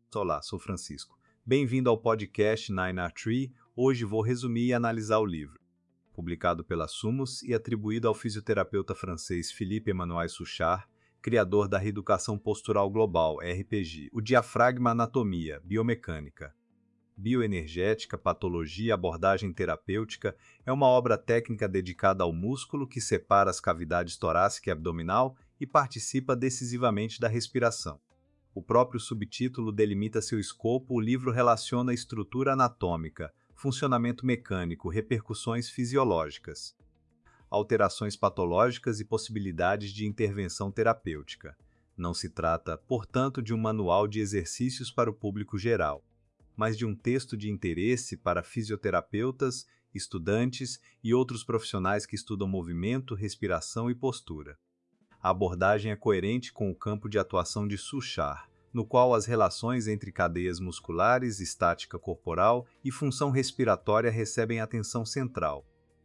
Olá, sou Francisco. Bem-vindo ao podcast 9R3. Hoje vou resumir e analisar o livro. Publicado pela Sumos e atribuído ao fisioterapeuta francês Philippe Emmanuel Suchard, criador da Reeducação Postural Global, RPG, o diafragma, anatomia, biomecânica, bioenergética, patologia e abordagem terapêutica é uma obra técnica dedicada ao músculo que separa as cavidades torácica e abdominal e participa decisivamente da respiração. O próprio subtítulo delimita seu escopo. O livro relaciona estrutura anatômica, funcionamento mecânico, repercussões fisiológicas, alterações patológicas e possibilidades de intervenção terapêutica. Não se trata, portanto, de um manual de exercícios para o público geral, mas de um texto de interesse para fisioterapeutas, estudantes e outros profissionais que estudam movimento, respiração e postura. A abordagem é coerente com o campo de atuação de Suchard, no qual as relações entre cadeias musculares, estática corporal e função respiratória recebem atenção central.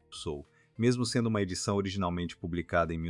Mesmo sendo uma edição originalmente publicada em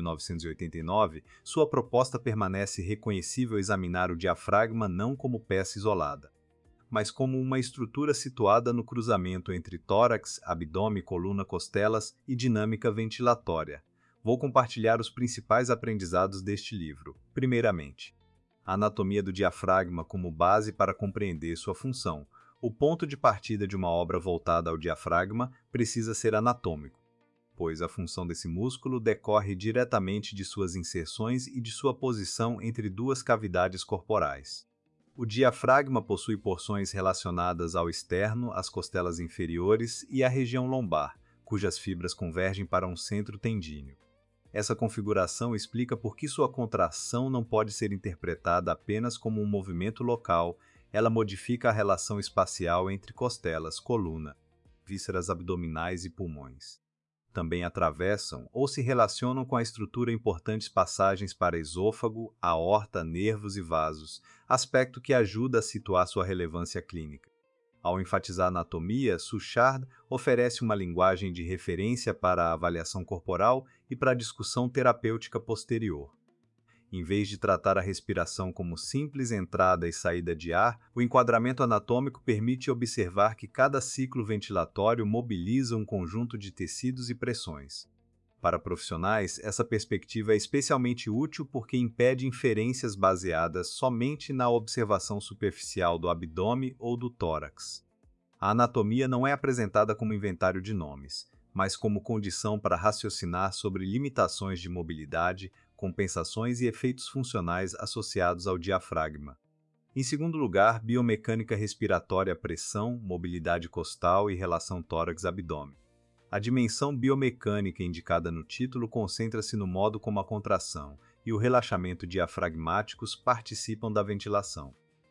1989, sua proposta permanece reconhecível examinar o diafragma não como peça isolada, mas como uma estrutura situada no cruzamento entre tórax, abdômen, coluna, costelas e dinâmica ventilatória. Vou compartilhar os principais aprendizados deste livro. Primeiramente, a anatomia do diafragma como base para compreender sua função. O ponto de partida de uma obra voltada ao diafragma precisa ser anatômico, pois a função desse músculo decorre diretamente de suas inserções e de sua posição entre duas cavidades corporais. O diafragma possui porções relacionadas ao externo, às costelas inferiores e à região lombar, cujas fibras convergem para um centro tendíneo. Essa configuração explica por que sua contração não pode ser interpretada apenas como um movimento local. Ela modifica a relação espacial entre costelas, coluna, vísceras abdominais e pulmões. Também atravessam ou se relacionam com a estrutura importantes passagens para esôfago, aorta, nervos e vasos, aspecto que ajuda a situar sua relevância clínica. Ao enfatizar a anatomia, Suchard oferece uma linguagem de referência para a avaliação corporal e para a discussão terapêutica posterior. Em vez de tratar a respiração como simples entrada e saída de ar, o enquadramento anatômico permite observar que cada ciclo ventilatório mobiliza um conjunto de tecidos e pressões. Para profissionais, essa perspectiva é especialmente útil porque impede inferências baseadas somente na observação superficial do abdômen ou do tórax. A anatomia não é apresentada como inventário de nomes, mas como condição para raciocinar sobre limitações de mobilidade, compensações e efeitos funcionais associados ao diafragma. Em segundo lugar, biomecânica respiratória, pressão, mobilidade costal e relação tórax-abdômen. A dimensão biomecânica indicada no título concentra-se no modo como a contração e o relaxamento diafragmáticos participam da ventilação.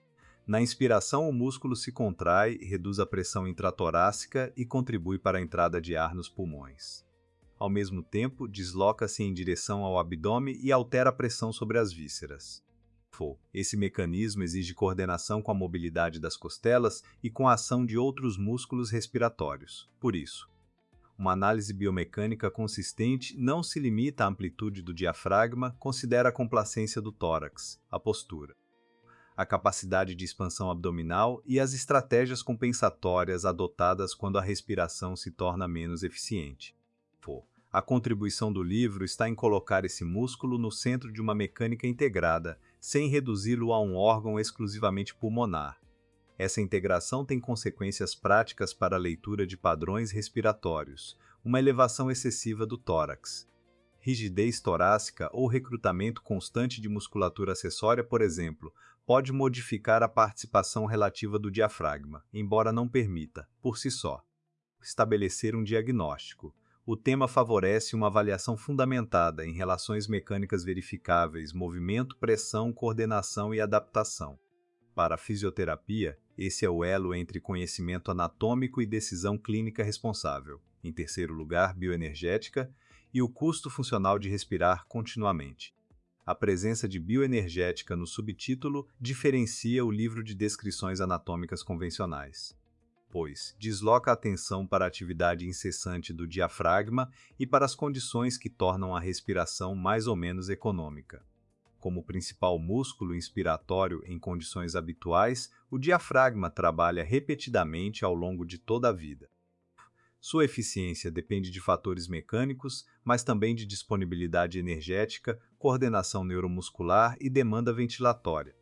Na inspiração, o músculo se contrai, reduz a pressão intratorácica e contribui para a entrada de ar nos pulmões. Ao mesmo tempo, desloca-se em direção ao abdômen e altera a pressão sobre as vísceras. Esse mecanismo exige coordenação com a mobilidade das costelas e com a ação de outros músculos respiratórios. Por isso, uma análise biomecânica consistente não se limita à amplitude do diafragma, considera a complacência do tórax, a postura, a capacidade de expansão abdominal e as estratégias compensatórias adotadas quando a respiração se torna menos eficiente. A contribuição do livro está em colocar esse músculo no centro de uma mecânica integrada, sem reduzi-lo a um órgão exclusivamente pulmonar. Essa integração tem consequências práticas para a leitura de padrões respiratórios, uma elevação excessiva do tórax, rigidez torácica ou recrutamento constante de musculatura acessória, por exemplo, pode modificar a participação relativa do diafragma, embora não permita, por si só, estabelecer um diagnóstico. O tema favorece uma avaliação fundamentada em relações mecânicas verificáveis, movimento, pressão, coordenação e adaptação. Para a fisioterapia, esse é o elo entre conhecimento anatômico e decisão clínica responsável. Em terceiro lugar, bioenergética e o custo funcional de respirar continuamente. A presença de bioenergética no subtítulo diferencia o livro de descrições anatômicas convencionais, pois desloca a atenção para a atividade incessante do diafragma e para as condições que tornam a respiração mais ou menos econômica. como principal músculo inspiratório em condições habituais, o diafragma trabalha repetidamente ao longo de toda a vida. Sua eficiência depende de fatores mecânicos, mas também de disponibilidade energética, coordenação neuromuscular e demanda ventilatória.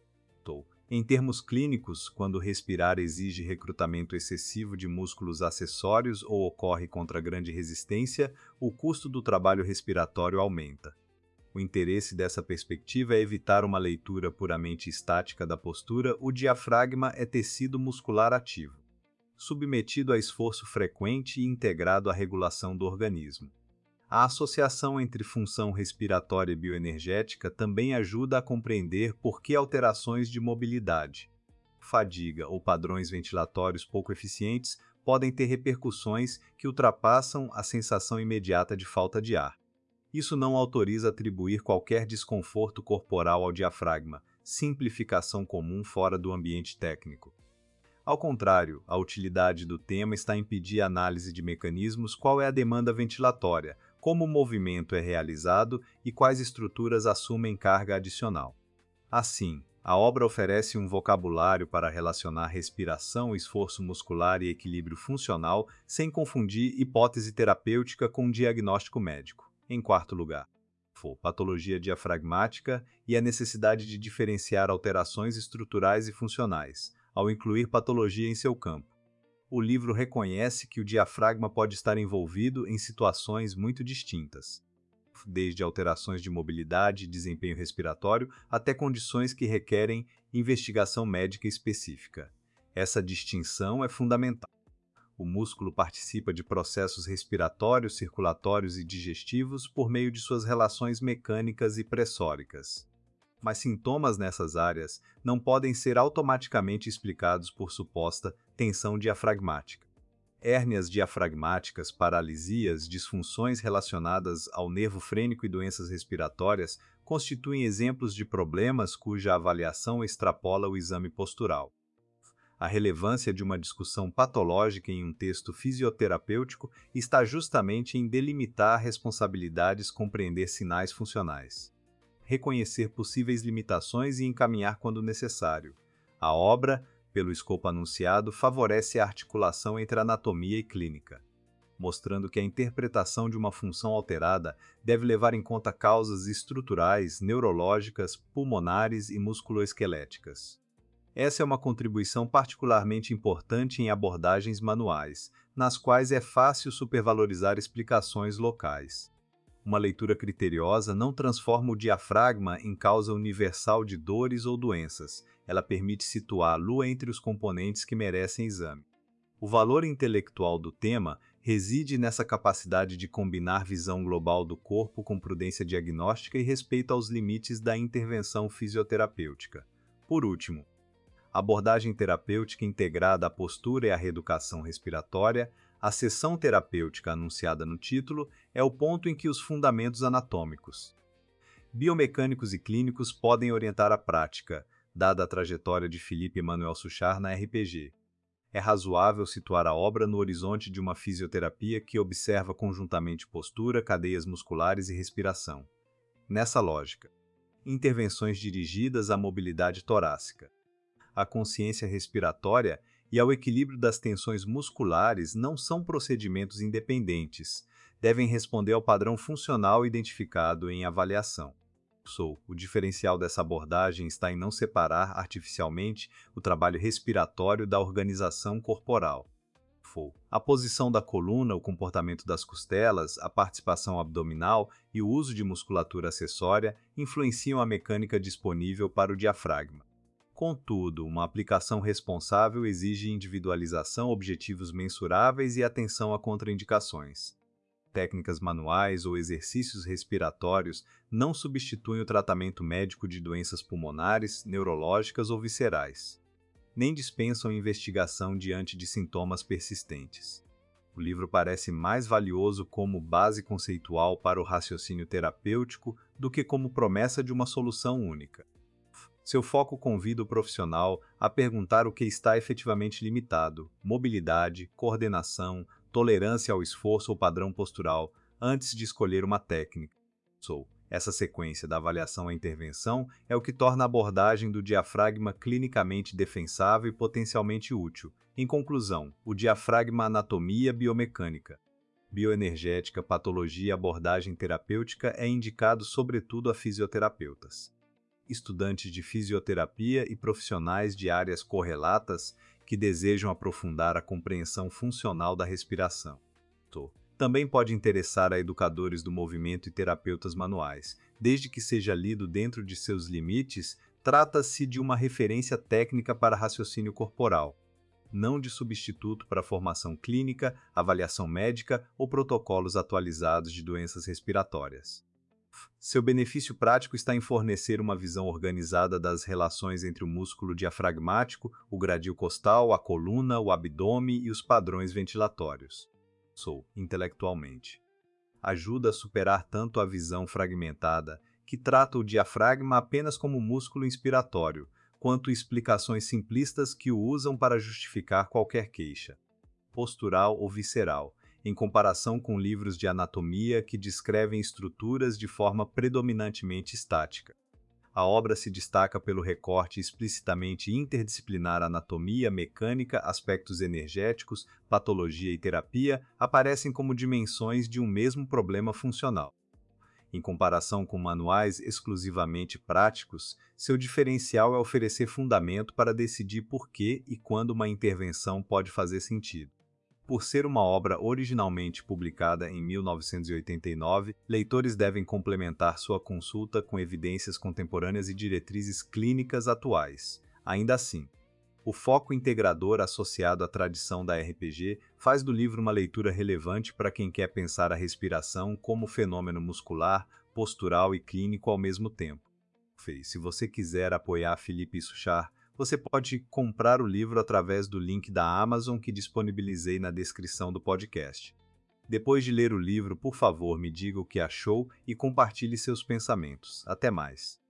Em termos clínicos, quando respirar exige recrutamento excessivo de músculos acessórios ou ocorre contra grande resistência, o custo do trabalho respiratório aumenta. O interesse dessa perspectiva é evitar uma leitura puramente estática da postura. O diafragma é tecido muscular ativo, submetido a esforço frequente e integrado à regulação do organismo. A associação entre função respiratória e bioenergética também ajuda a compreender por que alterações de mobilidade, fadiga ou padrões ventilatórios pouco eficientes podem ter repercussões que ultrapassam a sensação imediata de falta de ar. Isso não autoriza atribuir qualquer desconforto corporal ao diafragma, simplificação comum fora do ambiente técnico. Ao contrário, a utilidade do tema está em pedir análise de mecanismos: qual é a demanda ventilatória, como o movimento é realizado e quais estruturas assumem carga adicional. Assim, a obra oferece um vocabulário para relacionar respiração, esforço muscular e equilíbrio funcional, sem confundir hipótese terapêutica com diagnóstico médico. Em quarto lugar, patologia diafragmática e a necessidade de diferenciar alterações estruturais e funcionais, ao incluir patologia em seu campo. O livro reconhece que o diafragma pode estar envolvido em situações muito distintas, desde alterações de mobilidade e desempenho respiratório até condições que requerem investigação médica específica. Essa distinção é fundamental. O músculo participa de processos respiratórios, circulatórios e digestivos por meio de suas relações mecânicas e pressóricas. Mas sintomas nessas áreas não podem ser automaticamente explicados por suposta tensão diafragmática. Hérnias diafragmáticas, paralisias, disfunções relacionadas ao nervo frênico e doenças respiratórias constituem exemplos de problemas cuja avaliação extrapola o exame postural. A relevância de uma discussão patológica em um texto fisioterapêutico está justamente em delimitar responsabilidades, compreender sinais funcionais, reconhecer possíveis limitações e encaminhar quando necessário. A obra, pelo escopo anunciado, favorece a articulação entre anatomia e clínica, mostrando que a interpretação de uma função alterada deve levar em conta causas estruturais, neurológicas, pulmonares e musculoesqueléticas. Essa é uma contribuição particularmente importante em abordagens manuais, nas quais é fácil supervalorizar explicações locais. Uma leitura criteriosa não transforma o diafragma em causa universal de dores ou doenças. Ela permite situá-lo entre os componentes que merecem exame. O valor intelectual do tema reside nessa capacidade de combinar visão global do corpo com prudência diagnóstica e respeito aos limites da intervenção fisioterapêutica. Por último, a abordagem terapêutica integrada à postura e à reeducação respiratória, a sessão terapêutica anunciada no título, é o ponto em que os fundamentos anatômicos, biomecânicos e clínicos podem orientar a prática, dada a trajetória de Philippe Emmanuel Suchard na RPG. É razoável situar a obra no horizonte de uma fisioterapia que observa conjuntamente postura, cadeias musculares e respiração. Nessa lógica, intervenções dirigidas à mobilidade torácica, à consciência respiratória e ao equilíbrio das tensões musculares não são procedimentos independentes, devem responder ao padrão funcional identificado em avaliação. O diferencial dessa abordagem está em não separar artificialmente o trabalho respiratório da organização corporal. A posição da coluna, o comportamento das costelas, a participação abdominal e o uso de musculatura acessória influenciam a mecânica disponível para o diafragma. Contudo, uma aplicação responsável exige individualização, objetivos mensuráveis e atenção a contraindicações. Técnicas manuais ou exercícios respiratórios não substituem o tratamento médico de doenças pulmonares, neurológicas ou viscerais, nem dispensam investigação diante de sintomas persistentes. O livro parece mais valioso como base conceitual para o raciocínio terapêutico do que como promessa de uma solução única. Seu foco convida o profissional a perguntar o que está efetivamente limitado: mobilidade, coordenação, tolerância ao esforço ou padrão postural, antes de escolher uma técnica. Essa sequência da avaliação à intervenção é o que torna a abordagem do diafragma clinicamente defensável e potencialmente útil. Em conclusão, o diafragma anatomia biomecânica, bioenergética, patologia e abordagem terapêutica é indicado sobretudo a fisioterapeutas, estudantes de fisioterapia e profissionais de áreas correlatas que desejam aprofundar a compreensão funcional da respiração. Também pode interessar a educadores do movimento e terapeutas manuais. Desde que seja lido dentro de seus limites, trata-se de uma referência técnica para raciocínio corporal, não de substituto para formação clínica, avaliação médica ou protocolos atualizados de doenças respiratórias. Seu benefício prático está em fornecer uma visão organizada das relações entre o músculo diafragmático, o gradil costal, a coluna, o abdômen e os padrões ventilatórios. Intelectualmente. Ajuda a superar tanto a visão fragmentada, que trata o diafragma apenas como músculo inspiratório, quanto explicações simplistas que o usam para justificar qualquer queixa, postural ou visceral, em comparação com livros de anatomia que descrevem estruturas de forma predominantemente estática. A obra se destaca pelo recorte explicitamente interdisciplinar. Anatomia, mecânica, aspectos energéticos, patologia e terapia aparecem como dimensões de um mesmo problema funcional. Em comparação com manuais exclusivamente práticos, seu diferencial é oferecer fundamento para decidir por que e quando uma intervenção pode fazer sentido. Por ser uma obra originalmente publicada em 1989, leitores devem complementar sua consulta com evidências contemporâneas e diretrizes clínicas atuais. Ainda assim, o foco integrador associado à tradição da RPG faz do livro uma leitura relevante para quem quer pensar a respiração como fenômeno muscular, postural e clínico ao mesmo tempo. Se você quiser apoiar Philippe Suchard, você pode comprar o livro através do link da Amazon que disponibilizei na descrição do podcast. Depois de ler o livro, por favor, me diga o que achou e compartilhe seus pensamentos. Até mais!